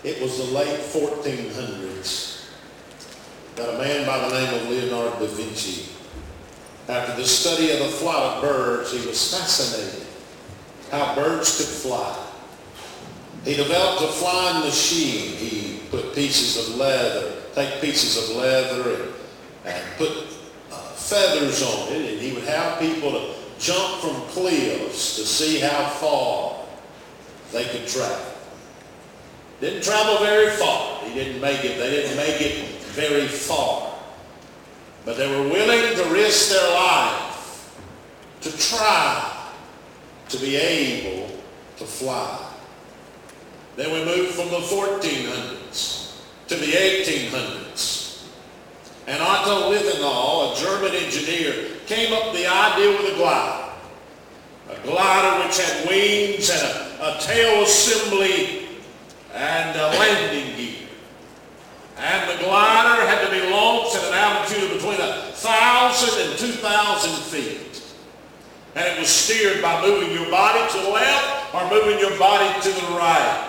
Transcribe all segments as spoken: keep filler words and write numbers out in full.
It was the late fourteen hundreds that a man by the name of Leonardo da Vinci, after the study of the flight of birds, he was fascinated how birds could fly. He developed a flying machine. He put pieces of leather, take pieces of leather and, and put uh, feathers on it, and he would have people to jump from cliffs to see how far they could travel. Didn't travel very far. He didn't make it, they didn't make it very far. But they were willing to risk their life to try to be able to fly. Then we moved from the fourteen hundreds to the eighteen hundreds. And Otto Lilienthal, a German engineer, came up with the idea with a glider. A glider which had wings and a, a tail assembly and a landing gear. And the glider had to be launched at an altitude of between one thousand and two thousand feet. And it was steered by moving your body to the left or moving your body to the right.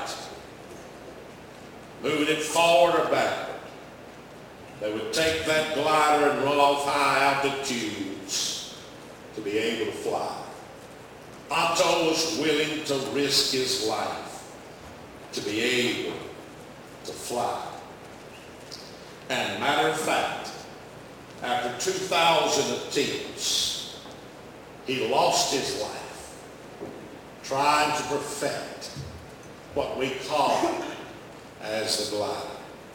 Moving it forward or backward. They would take that glider and run off high altitudes to be able to fly. Otto was willing to risk his life to be able to fly. And matter of fact, after two thousand attempts, he lost his life trying to perfect what we call as the glider.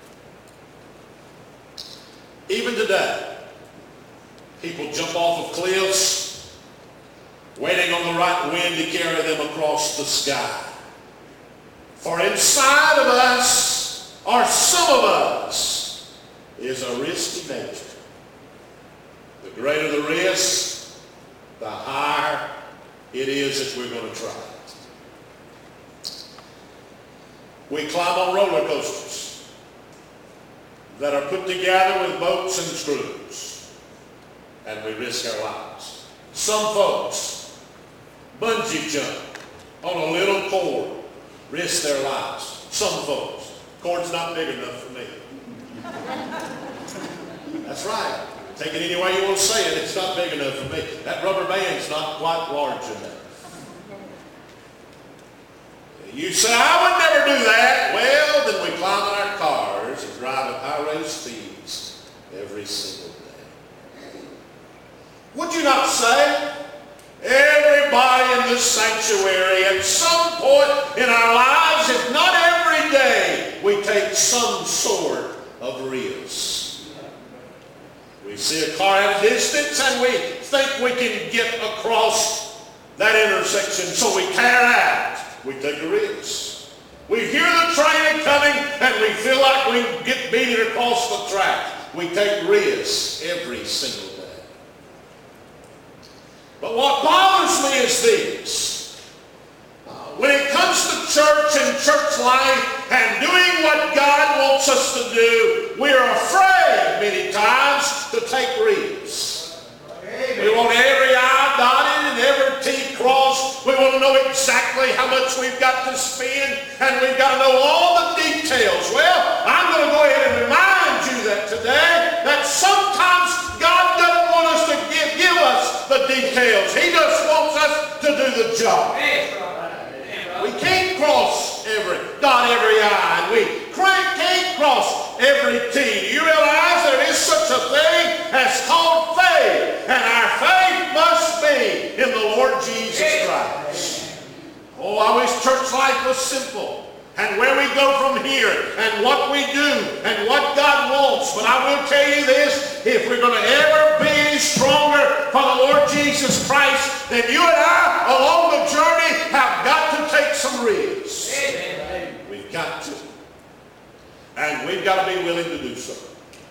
Even today, people jump off of cliffs, waiting on the right wind to carry them across the sky. For inside of us, or some of us, is a risky nature. The greater the risk, the higher it is that we're going to try it. We climb on roller coasters that are put together with boats and screws, and we risk our lives. Some folks bungee jump on a little cord, risk their lives. Some folks, cord's not big enough for me. That's right. Take it any way you want to say it, it's not big enough for me. That rubber band's not quite large enough. You say, I would never do that. Well, then we climb in our cars and drive at high-rate speeds every single day. Would you not say, everybody in this sanctuary at some point in our lives, if not every day, we take some sort of risk. We see a car at a distance and we think we can get across that intersection, so we tear out. We take a risk. We hear the train coming and we feel like we can get beat it across the track. We take risks every single day. But what bothers me is this. Uh, when it comes to church and church life and doing what God wants us to do, we are afraid many times to take risks. We want every I dotted and every T crossed. We want to know exactly how much we've got to spend, and we've got to know all the details. Well, I'm going to go ahead and remind you that today that sometimes God doesn't want us to give, give us the details. He just wants us to do the job. We can't cross every, dot every I, and we can't cross every T. Do you realize there is such a thing as called faith, and our faith must be in the Lord Jesus Christ. Oh, I wish church life was simple, and where we go from here, and what we do, and what God wants. But I will tell you this, if we're going to ever be any stronger for the Lord Jesus Christ, then you and I, along the journey, have got to take some risks. Amen. We've got to. And we've got to be willing to do so.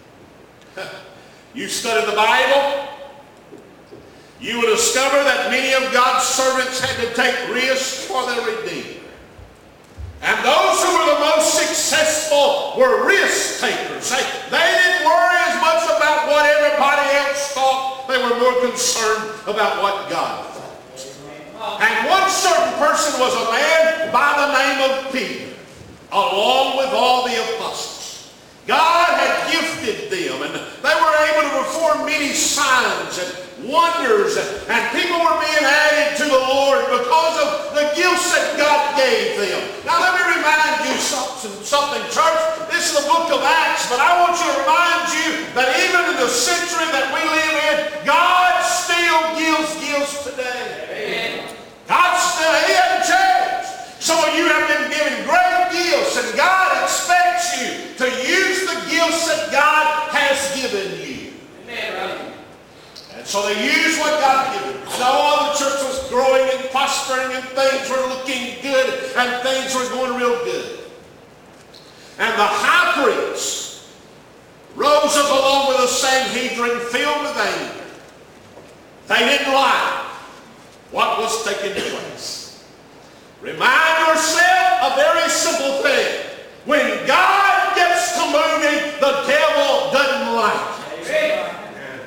You study the Bible, you will discover that many of God's servants had to take risks for their Redeemer. And those who were the most successful were risk takers. They, they didn't worry as much about what everybody else thought. They were more concerned about what God thought. And one certain person was a man by the name of Peter. along with all the apostles. God had gifted them, and they were able to perform many signs and wonders, and people were being added to the Lord because of the gifts that God gave them. Now let me remind you something, something, church. This is the book of Acts, but I want you to remind you that even in the century that we live in, God still gives gifts today. Amen. God still, He hasn't changed. Some of you have been given great gifts, and God expects you to use the gifts that God has given you. Amen. And so they used what God given. So the church was growing and prospering, and things were looking good, and things were going real good. And the high priest rose up along with the Sanhedrin filled with anger. They didn't like what was taking place. Remind yourself a very simple thing. When God gets to moving, the devil doesn't like it. Amen.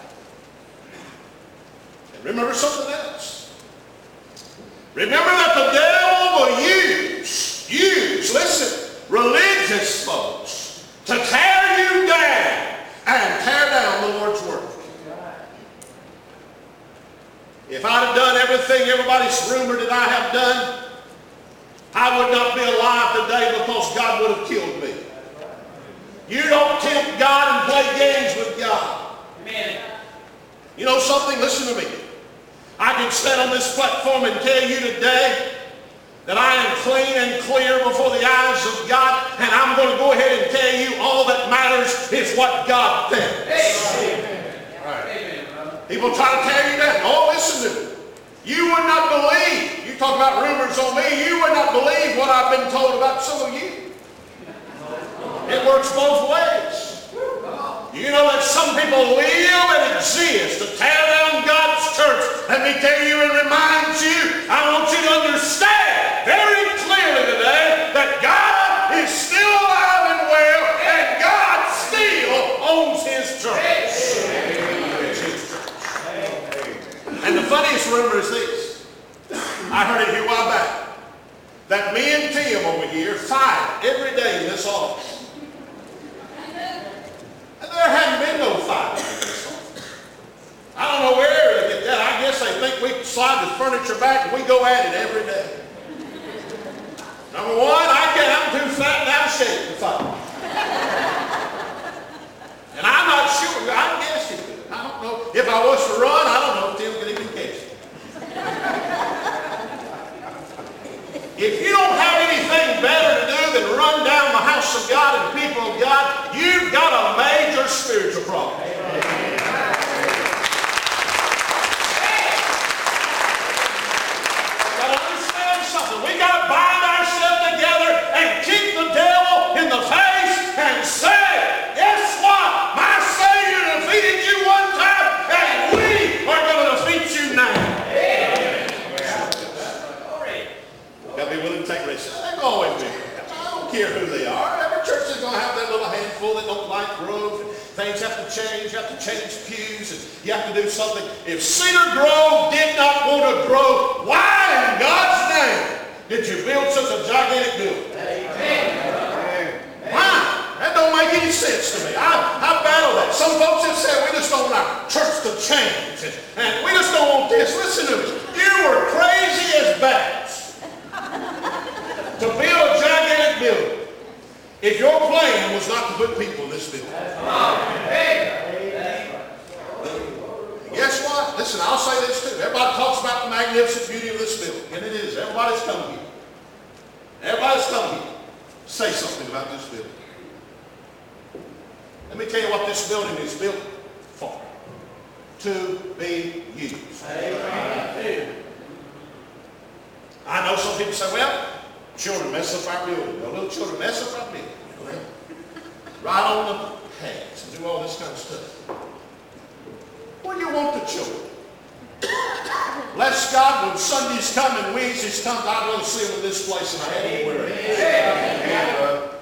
And remember something else. Remember that the devil will use, use, listen, religious folks to tear you down and tear down the Lord's work. If I'd have done everything everybody's rumored that I have done, I would not be alive today because God would have killed me. You don't tempt God and play games with God. Amen. You know something? Listen to me. I can stand on this platform and tell you today that I am clean and clear before the eyes of God, and I'm going to go ahead and tell you all that matters is what God thinks. Amen. People try to tear you down. Oh, listen to me. You would not believe. You talk about rumors on me. You would not believe what I've been told about some of you. It works both ways. You know that some people live and exist to tear down God's church. Let me tell you and remind you, I want you to understand very clearly today that God is still alive and well, and God still owns His church. And the funniest rumor is this. I heard it here a while back. That me and Tim over here fight every day in this office. And there hadn't been no fight in this office. I don't know where they get that. I guess they think we slide the furniture back and we go at it every day. Number one, I can't, I'm too fat and out of shape to fight. And I'm not sure. I guess you could. I don't know. If I was to run, I don't know if Tim could even catch it. If you don't have anything better to do than run down the house of God and people of God, you've got a major spiritual problem. Amen. Got to understand something. We got to bind ourselves together and kick the devil in the face and say, guess what? My Savior defeated you one time, and we are going to defeat you now. Got to be willing to take risks. They're going to always be. I don't care who they are. Every church is going to have that little handful that don't like growth. Things have to change. You have to change pews. And you have to do something. If Cedar Grove did not want to grow, why in God's name did you build such a gigantic building? Amen. Why? That don't make any sense to me. I, I battle that. Some folks have said we just don't want our church to change. And, and we just don't want this. Listen to me. You were crazy as bats to build a gigantic building if your plan was not to put people in this building. Guess what? Listen, I'll say this too. Everybody talks about the magnificent beauty of this building, and it is. Everybody's come here. Everybody's come here. Say something about this building. Let me tell you what this building is built for. To be used. Amen. I know some people say, well, children mess up our building. Well, little children mess up our building. Right on the pads and do all this kind of stuff. Where do you want the children? Bless God, when Sundays come and Wednesdays come, I'd rather see them in this place than I had anywhere else.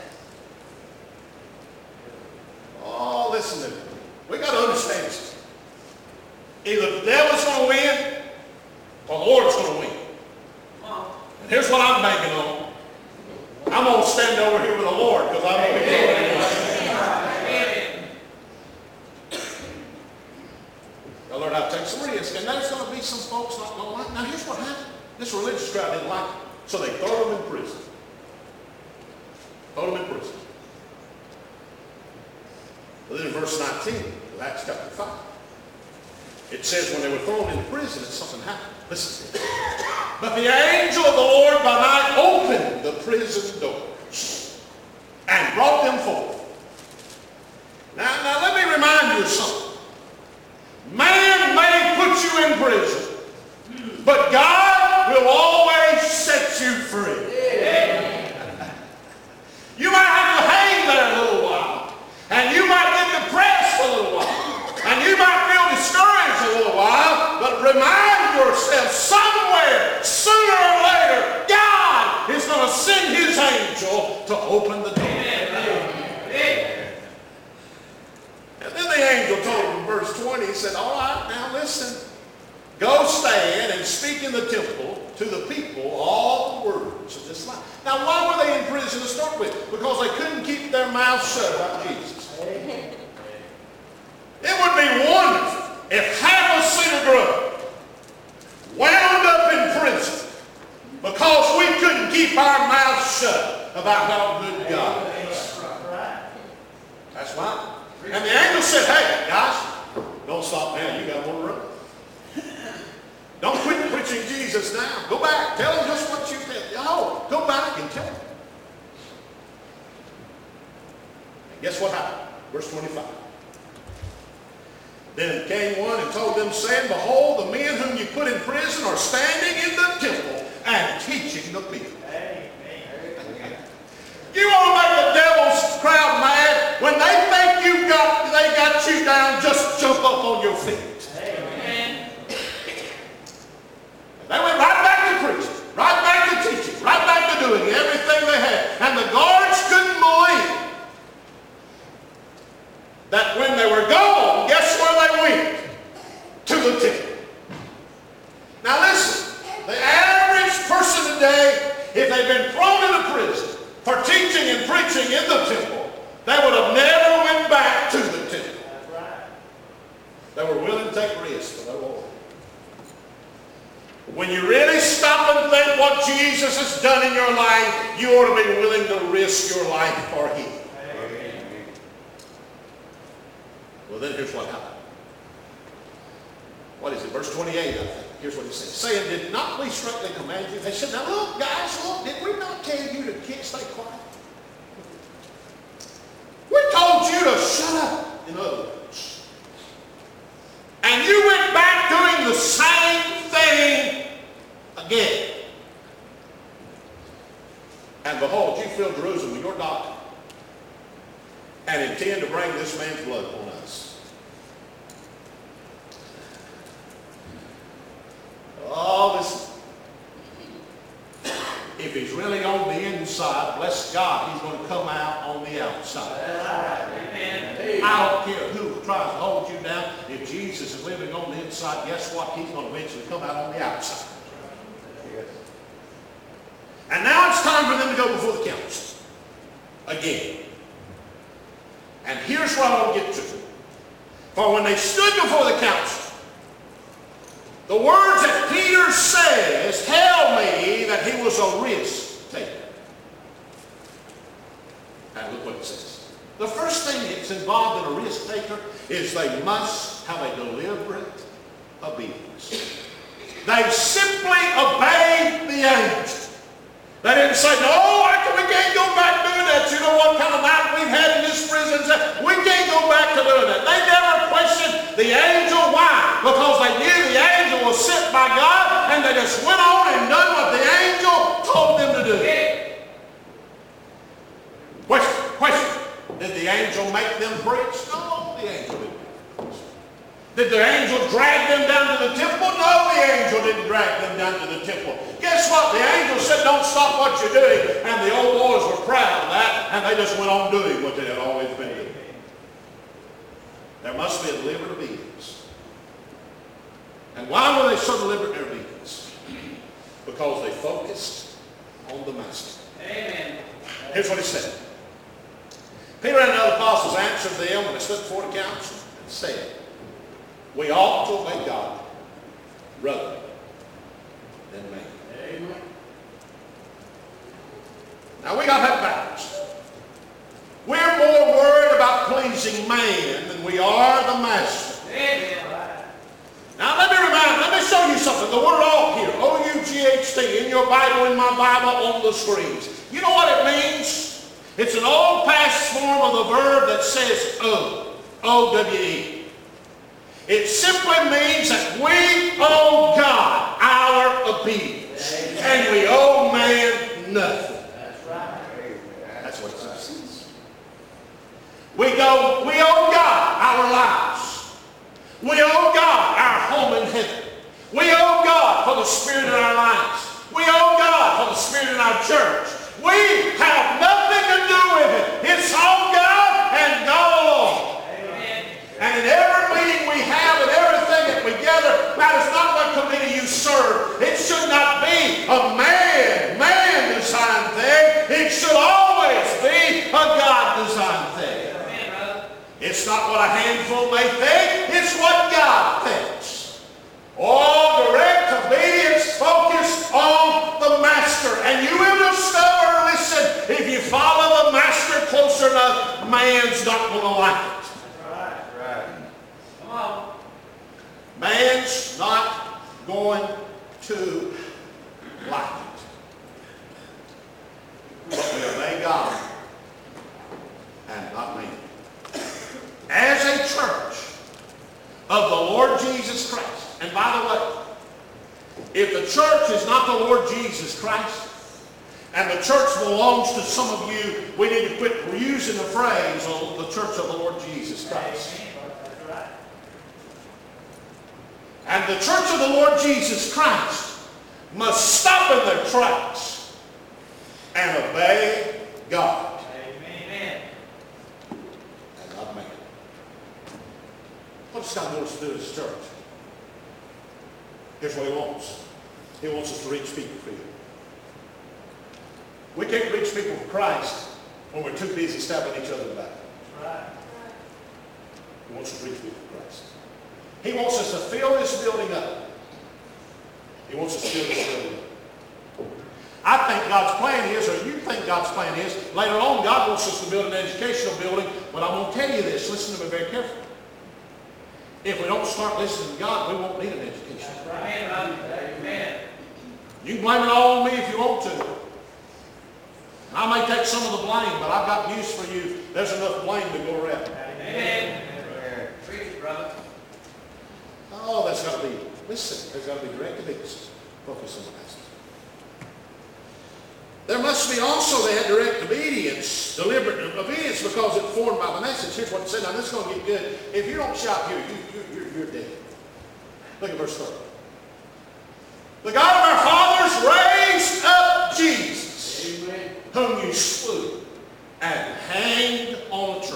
Oh, listen to me. We got to understand this. Either the devil's going to win or the Lord's going to win. And here's what I'm banking on. I'm going to stand over here with the Lord because I know He's I learned how to take some risk. And there's going to be some folks not going to like it. Now here's what happened. This religious crowd didn't like it. So they throw them in prison. Throw them in prison. But then in verse nineteen of Acts chapter five, it says when they were thrown into prison, something happened. Listen to this. But the angel of the Lord by night opened the prison doors and brought them forth. Now, now let me remind you of something. Man may put you in prison, but God will always set you free. You might have to hang there a little while, and you might get depressed a little while, and you might feel discouraged a little while, but remind yourself somewhere, sooner or later, God is going to send His angel to open the door. And then the angel told him in verse twenty, he said, all right, now listen, go stand and speak in the temple to the people all the words of this life. Now, why were they in prison to start with? Because they couldn't keep their mouths shut about Jesus. It would be wonderful if half of Cedar Grove wound up in prison because we couldn't keep our mouths shut about how good God is. That's right. And the angel said, hey, guys, don't stop now. You got one run. Don't quit preaching Jesus now. Go back. Tell them just what you did. Oh, go back and tell them. And guess what happened? Verse twenty-five. Then came one and told them, saying, behold, the men whom you put in prison are standing in the temple and teaching the people. Amen. You want to make the devil's crowd mad? When they think you got, they got you down, just jump up on your feet. Amen. They went right back to preaching, right back to teaching, right back to doing everything they had. And the guards couldn't believe that when they were gone, guess where they went? To the temple. Now listen, the average person today, if they'd been thrown into prison for teaching and preaching in the temple, they would have never went back to the temple. That's right. They were willing to take risks for their Lord. When you really stop and think what Jesus has done in your life, you ought to be willing to risk your life for Him. Amen. Well, then here's what happened. What is it? Verse twenty-eight, I think. Here's what he says. Saying, did not we straightly command you? They said, now look, guys, look, did we not tell you to keep, stay quiet? We told you to shut up, in other words. And you went back doing the same thing again. And behold, you fill Jerusalem with your doctrine and intend to bring this man's blood upon us. Oh, listen. If he's really on the inside, bless God, he's going to come out on the outside. Amen. I don't care who tries to hold you down. If Jesus is living on the inside, guess what? He's going to eventually come out on the outside. And now it's time for them to go before the council again. And here's what I want to get to. For when they stood before the council, the words that Peter says tell me that he was a risk taker. And look what it says. The first thing that's involved in a risk taker is they must have a deliberate obedience. They simply obeyed the angel. They didn't say, no, I can, we can't go back doing that. You know what kind of night we've had in this prison? We can't go back to doing that. They never questioned the angel. Why? Because they knew the angel was sent by God, and they just went on and done what the angel told them to do. Question, question. Did the angel make them preach? No, the angel didn't. Did the angel drag them down to the temple? No, the angel didn't drag them down to the temple. Guess what? The angel said, don't stop what you're doing. And the old boys were proud of that, and they just went on doing what they had always been doing. There must be a deliberate obedience. And why were they so deliberate in their obedience? Because they focused on the Master. Amen. Here's what he said. Peter and the other apostles answered them when they stood before the council and said, we ought to obey God rather than man. Amen. Now we got that balanced. We're more worried about pleasing man than we are the master. Amen. Now let me remind, let me show you something. The word ought here, O U G H T, in your Bible, in my Bible, on the screens. You know what it means? It's an old past form of the verb that says owe, O W E. It simply means that we owe God our obedience. And we owe man nothing. That's right. That's what it says. We go, we owe God our lives. We owe God our home in heaven. We owe God for the Spirit in our lives. We owe God for the Spirit in our church. We have nothing to do with it. It's all God and God alone. Amen. And in every meeting we have and everything that we gather, matters not what committee you serve. It should not be a man, man-designed thing. It should always be a God-designed thing. Amen. It's not what a handful may think. It's what God thinks. All direct obedience focused on the Master. And you will discover, listen, if you follow the Master closer enough, man's not going to like it. Right, right. Come on. Man's not going to like it. But we obey God and not man. As a church of the Lord Jesus Christ, and by the way, if the church is not the Lord Jesus Christ, and the church belongs to some of you, we need to quit using the phrase, oh, the church of the Lord Jesus Christ. And the church of the Lord Jesus Christ must stop in their tracks and obey God. Amen. And not man. What does God want us to do as a church? Here's what he wants. He wants us to reach people for him. We can't reach people for Christ when we're too busy stabbing each other in the back. Right. He wants us to reach people for Christ. He wants us to fill this building up. He wants us to fill this building up. I think God's plan is, or you think God's plan is, later on God wants us to build an educational building, but I'm going to tell you this, listen to me very carefully. If we don't start listening to God, we won't need an education. Right. Amen. You can blame it all on me if you want to. I may take some of the blame, but I've got news for you. There's enough blame to go around. Amen. Preach, brother. Oh, that's got to be, listen, there's got to be direct obedience. Focus on the message. There must be also that direct obedience, deliberate obedience, because it's formed by the message. Here's what it said. Now, this is going to get good. If you don't shout here, you, you, you're, you're dead. Look at verse thirty. The God of our fathers raised up Jesus, Amen, whom you slew and hanged on a tree.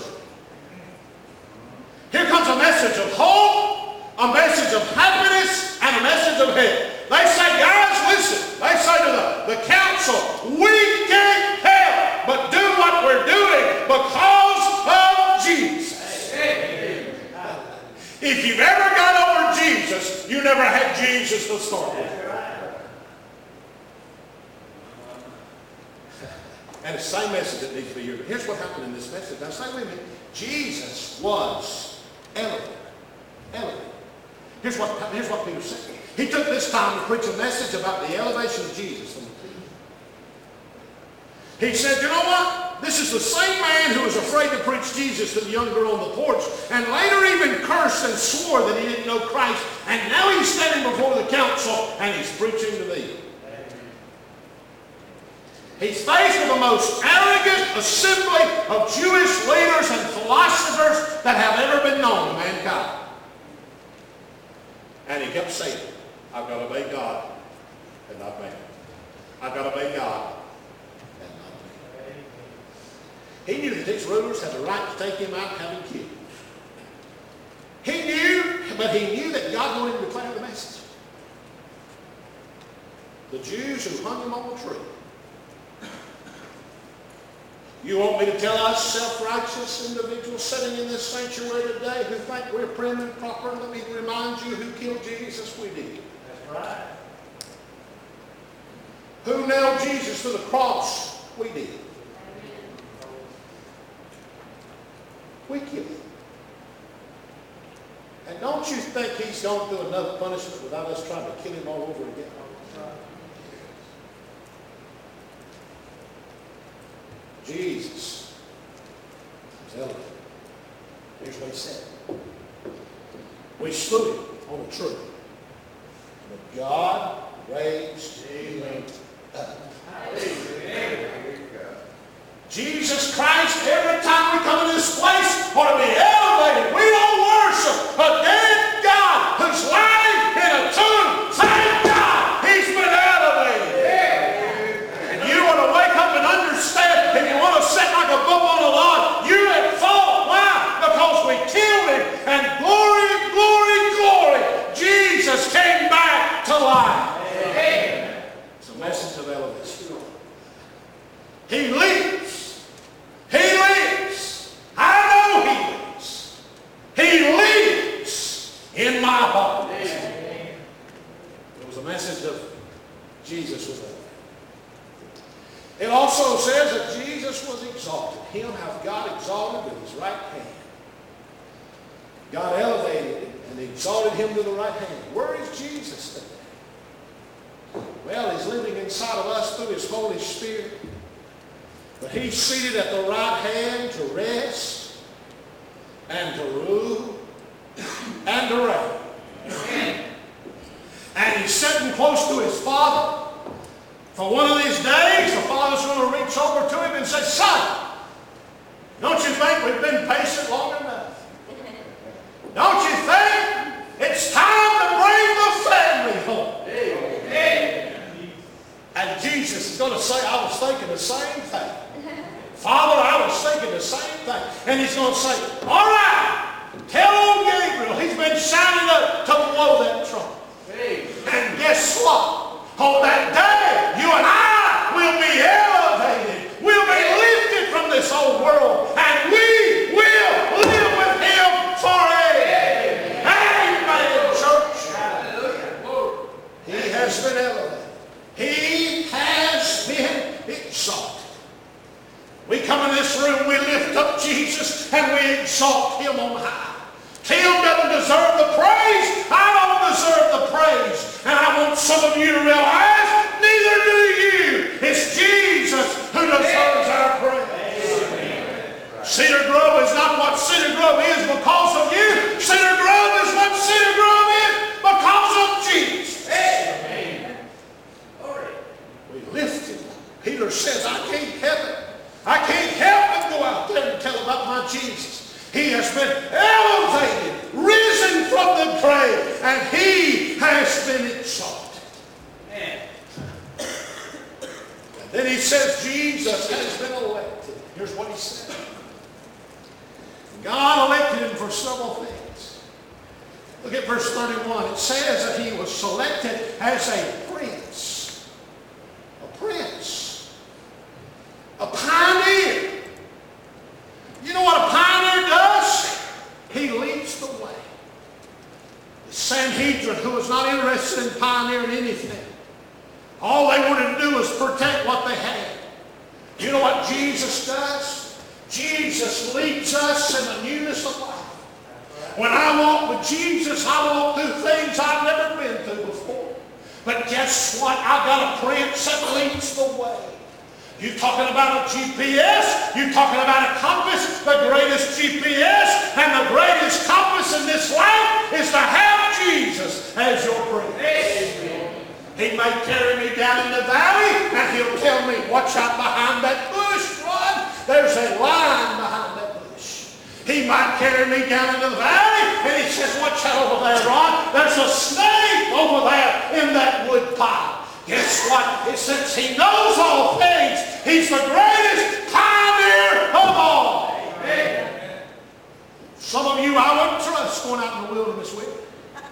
Here comes a message of hope, a message of happiness, and a message of heaven. They say, guys, listen. They say to the, the council, we can't help but do what we're doing because of Jesus. Amen. If you've ever got over Jesus, you never had Jesus to start with. And it's the same message that needs to be here. Here's what happened in this message. Now say with me, Jesus was elevated. Elevated. Here's what, here's what Peter said. He took this time to preach a message about the elevation of Jesus from the people. He said, you know what? This is the same man who was afraid to preach Jesus to the young girl on the porch, and later even cursed and swore that he didn't know Christ, and now he's standing before the council and he's preaching to me. He's faced with the most arrogant assembly of Jewish leaders and philosophers that have ever been known to mankind. And he kept saying, I've got to obey God and not man. I've got to obey God and not man. He knew that these rulers had the right to take him out and have him killed. He knew, but he knew that God wanted him to declare the message. The Jews who hung him on the tree You want me to tell us self-righteous individuals sitting in this sanctuary today who think we're prim and proper? Let me remind you who killed Jesus. We did. That's right. Who nailed Jesus to the cross? We did. We killed him. And don't you think he's gone through another punishment without us trying to kill him all over again? Jesus was elevated. Here's what he said. We slew him on a tree, but God raised him up. Jesus Christ, every time we come to this place, ought to be elevated. We don't worship a dead God who's lying in a tomb. Thank God he's been elevated. And you want to wake up and understand, if you want to sit like a bull on a log, you at fault. Why? Because we killed him. And glory, glory, glory, Jesus came back to life. It's a message of elevation. He lives. He lives. I know he lives. He lives in my heart. It was a message of Jesus was elevated. It also says that Jesus was exalted. Him hath God exalted with his right hand. God elevated him and exalted him to the right hand. Where is Jesus today? Well, he's living inside of us through his Holy Spirit. But he's seated at the right hand to rest and to rule and to reign. And he's sitting close to his Father. For one of these days, the Father's going to reach over to him and say, Son, don't you think we've been patient long enough? Don't you think it's time to bring the family home? And Jesus is going to say, I was thinking the same thing. Father, I was thinking the same thing. And he's going to say, all right, tell old Gabriel he's been shining up to blow that trumpet. And guess what? On that day, you and I will be elevated. We'll be lifted from this old world. And we will live with him forever. Amen, church. He has been elevated. He has been exalted. We come in this room, we lift up Jesus, and we exalt him on high. Tim doesn't deserve the praise. I don't deserve the praise. And I want some of you to realize, neither do you. It's Jesus who deserves our praise. Amen. Cedar Grove is not what Cedar Grove is because of you. Cedar Grove is what Cedar Grove is because of Jesus. Amen. We lift him. Peter says, I can't help it. I can't help but go out there and tell about my Jesus. He has been elevated, risen from the grave, and he has been exalted. Amen. And then he says Jesus has been elected. Here's what he said. God elected him for several things. Look at verse thirty-one. It says that he was selected as a prince. A prince. A pioneer. You know what a pioneer does? He leads the way. The Sanhedrin, who was not interested in pioneering anything, all they wanted to do was protect what they had. You know what Jesus does? Jesus leads us in the newness of life. When I walk with Jesus, I walk through things I've never been through before. But guess what? I've got a prince that leads the way. You're talking about a G P S. You're talking about a compass. The greatest G P S and the greatest compass in this life is to have Jesus as your prince. Amen. He may carry me down in the valley and he'll tell me, watch out behind that bush, Ron. There's a lion behind that bush. He might carry me down into the valley and he says, watch out over there, Ron. There's a snake over there in that wood pile. Guess what? It's since he knows all things, he's the greatest pioneer of all. Amen. Some of you I wouldn't trust going out in the wilderness with.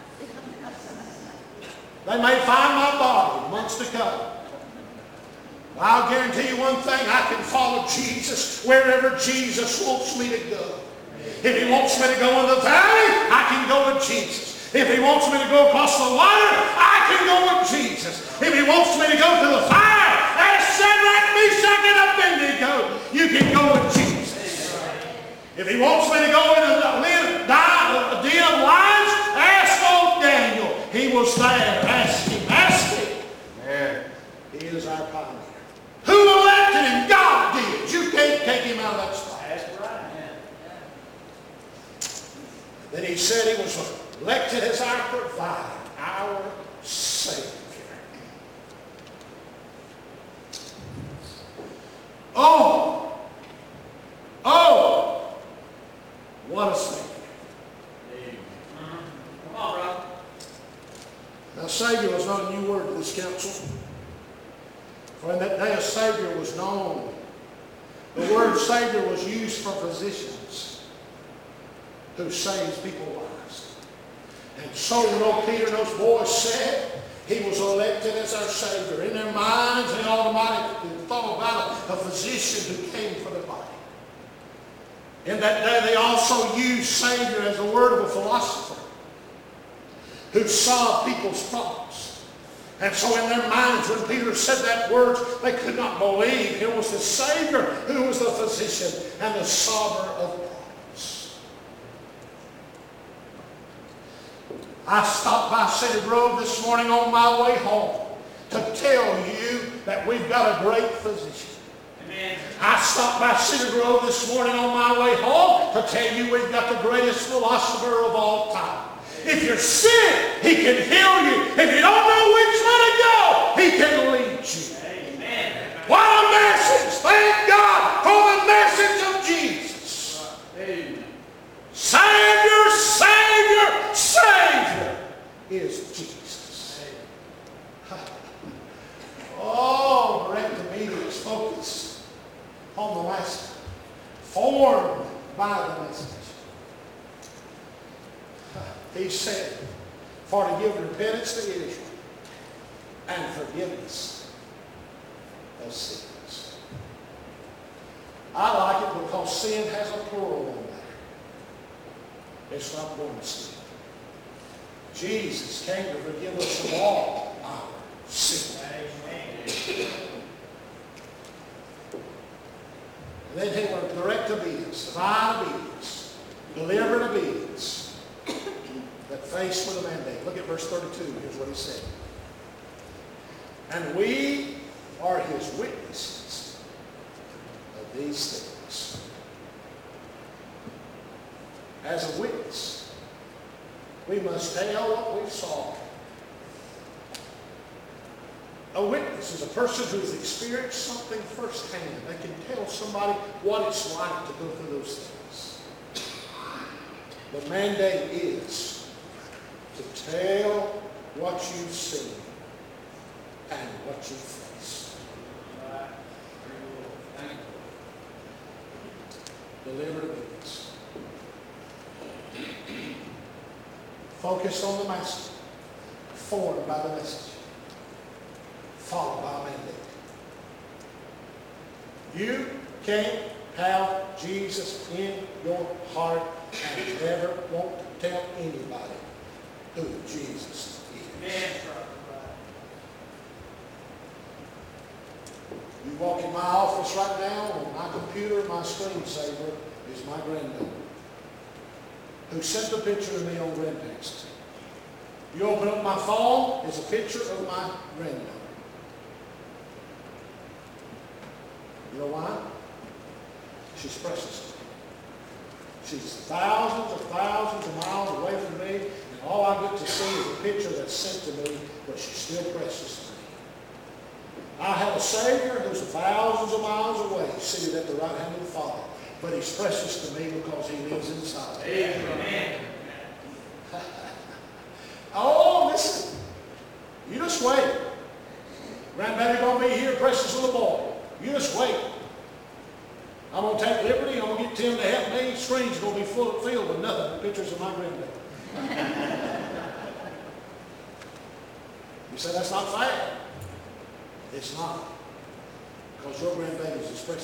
They may find my body months to come. I'll guarantee you one thing, I can follow Jesus wherever Jesus wants me to go. If he wants me to go in the valley, I can go with Jesus. If he wants me to go across the water, I can go with Jesus. If he wants me to go to the fire, as Shadrach, Meshach, and Abednego, you can go with Jesus. If he wants me to go into the den of lions, ask old Daniel. He was there. Ask him. Ask him. Amen. He is our pioneer. Who elected him? God did. You can't take him out of that spot. That's right. Then he said he was elected as our provider, our Savior. Oh! Oh! What a Savior. Come on, brother. Now, Savior was not a new word to this council. For in that day a Savior was known. The word Savior was used for physicians who saves people's lives. And so when old Peter and those boys said he was elected as our Savior, in their minds they automatically thought about a physician who came for the body. In that day they also used Savior as a word of a philosopher who solved people's problems. And so in their minds, when Peter said that word, they could not believe it was the Savior who was the physician and the solver of problems. I stopped by City Grove this morning on my way home to tell you that we've got a great physician. Amen. I stopped by Cedar Grove this morning on my way home to tell you we've got the greatest philosopher of all time. If you're sick, he can heal you. If you don't know which way to go, he can lead you. Amen. What a message! Thank God for the message of Jesus. Amen. Savior, Savior, Savior is Jesus. Oh, direct obedience, focused on the Master, formed by the message. He said, for to give repentance to Israel and forgiveness of sins. I like it because sin has a plural on there. It's not one sin. Jesus came to forgive us of all our sins. And then he went direct obedience, divine obedience, deliberate obedience. That faced with a mandate. Look at verse thirty-two. Here's what he said. And we are his witnesses of these things. As a witness, we must tell what we saw. A witness is a person who has experienced something firsthand. They can tell somebody what it's like to go through those things. The mandate is to tell what you've seen and what you face. Deliberate obedience. Focus on the Master, formed by the message, followed by a mandate. You can't have Jesus in your heart and never want to tell anybody who Jesus is. You walk in my office right now, on my computer, my screensaver is my granddaughter, who sent a picture of me on Grandtext. You open up my phone, it's a picture of my granddaughter. You know why? She's precious. She's thousands of thousands of miles away from me, and all I get to see is a picture that's sent to me, but she's still precious to me. I have a Savior who's thousands of miles away, seated at the right hand of the Father, but he's precious to me because he lives inside me. Amen. Oh, listen. You just wait. Granddaddy gonna be here, precious little boy. You just wait. I'm going to take liberty. I'm going to get Tim to help me. The screen's going to be full, filled with nothing but pictures of my granddad. You say that's not fair. It's not. Because your grandbaby's expressing